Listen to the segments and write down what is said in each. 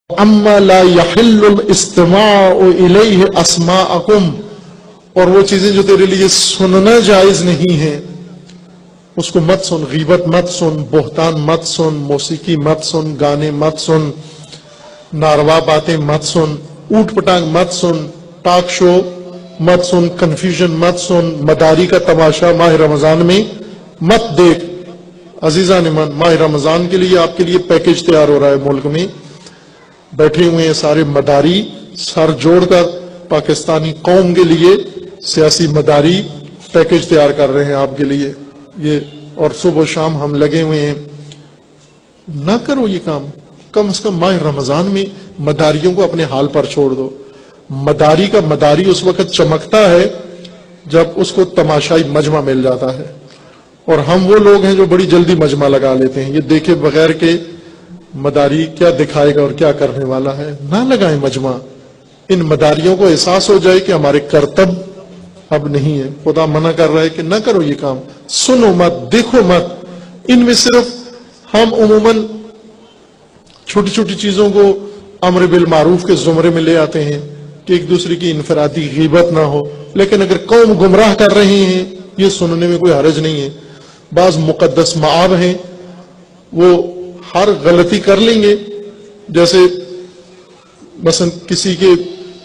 अम्मा ला यहिल्लुल इस्तिमाउ इलैहि अस्माअकुम, और वो चीजें जो तेरे लिए सुनना जायज नहीं है उसको मत सुन। गीबत मत सुन, बोहतान मत सुन, मौसीकी मत सुन, गाने मत सुन, नारवा बातें मत सुन, ऊट पटांग मत सुन, टॉक शो मत सुन, कंफ्यूजन मत सुन, मदारी का तमाशा माह रमजान में मत देख। अजीजा निमान, माह रमजान के लिए आपके लिए पैकेज तैयार हो रहा है। मुल्क में बैठे हुए हैं सारे मदारी, सर जोड़कर पाकिस्तानी कौम के लिए सियासी मदारी पैकेज तैयार कर रहे हैं आपके लिए ये, और सुबह शाम हम लगे हुए हैं। ना करो ये काम, कम से कम माह रमजान में मदारियों को अपने हाल पर छोड़ दो। मदारी का मदारी उस वक्त चमकता है जब उसको तमाशाई मजमा मिल जाता है, और हम वो लोग हैं जो बड़ी जल्दी मजमा लगा लेते हैं। ये देखे बगैर के मदारी क्या दिखाएगा और क्या करने वाला है, ना लगाएं मजमा। इन मदारियों को एहसास हो जाए कि हमारे कर्तव्य अब नहीं है। खुदा मना कर रहा है कि ना करो ये काम, सुनो मत, देखो मत। इनमें सिर्फ हम उमूमन छोटी छोटी चीजों को अम्र बिल मारूफ के जुमरे में ले आते हैं कि एक दूसरे की इनफरादी गीबत ना हो, लेकिन अगर कौम गुमराह कर रहे हैं ये सुनने में कोई हरज नहीं है। बाज मुकद्दस माब हैं, वो हर गलती कर लेंगे। जैसे मसलन किसी के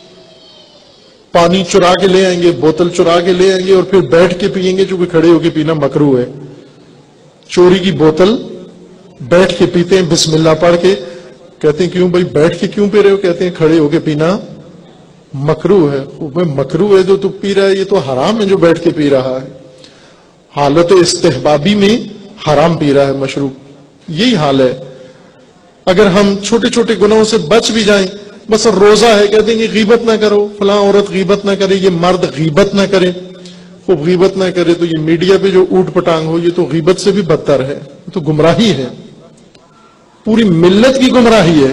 पानी चुरा के ले आएंगे, बोतल चुरा के ले आएंगे और फिर बैठ के पिएंगे, जो कि खड़े होके पीना मकरूह है। चोरी की बोतल बैठ के पीते हैं बिस्मिल्लाह पढ़ के। कहते हैं क्यों भाई बैठ के क्यों पी रहे हो? कहते हैं खड़े होके पीना मकरूह है। वो मकरूह है जो तू पी रहा है, ये तो हराम है जो बैठ के पी रहा है। हालत इस्तेहबाबी में हराम पी रहा है, मशरूब। यही हाल है। अगर हम छोटे छोटे गुनाहों से बच भी जाएं, बस रोजा है, कहते हैं कि गीबत ना करो, फलां औरत गीबत ना करे, ये मर्द गीबत ना करे, वो गीबत ना करे, तो ये मीडिया पे जो ऊट पटांग हो ये तो गीबत से भी बदतर है, ये तो गुमराही है, पूरी मिल्लत की गुमराही है।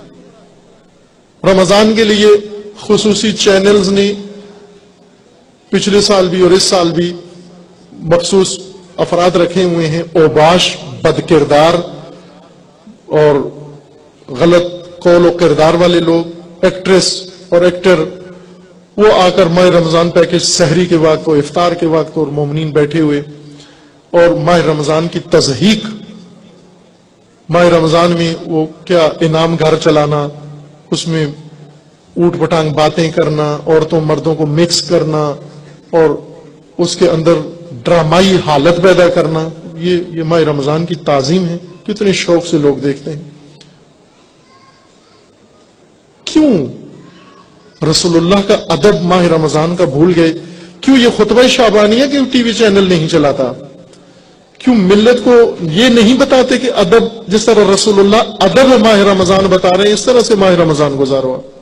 रमजान के लिए खुसूसी चैनल्स ने पिछले साल भी और इस साल भी मखसूस अफराद रखे हुए हैं, ओबाश, बदकिरदार और गलत कौल और किरदार वाले लोग, एक्ट्रेस और एक्टर, वो आकर माह रमजान पैकेज सहरी के वक्त और इफ्तार के वक्त और मोमिनीन बैठे हुए, और माह रमजान की तज़हीक, माह रमजान में वो क्या इनाम घर चलाना, उसमें ऊट पटांग बातें करना, औरतों मर्दों को मिक्स करना और उसके अंदर ड्रामाई हालत पैदा करना, ये माह रमजान की ताजीम है। कितने शौक से लोग देखते हैं। क्यों रसूलुल्लाह का अदब माह रमजान का भूल गए? क्यों ये खुतबा शाबानिया के टीवी चैनल नहीं चलाता? क्यों मिल्लत को ये नहीं बताते कि अदब, जिस तरह रसूलुल्लाह अदब माह रमजान बता रहे हैं, इस तरह से माह रमजान गुजारो।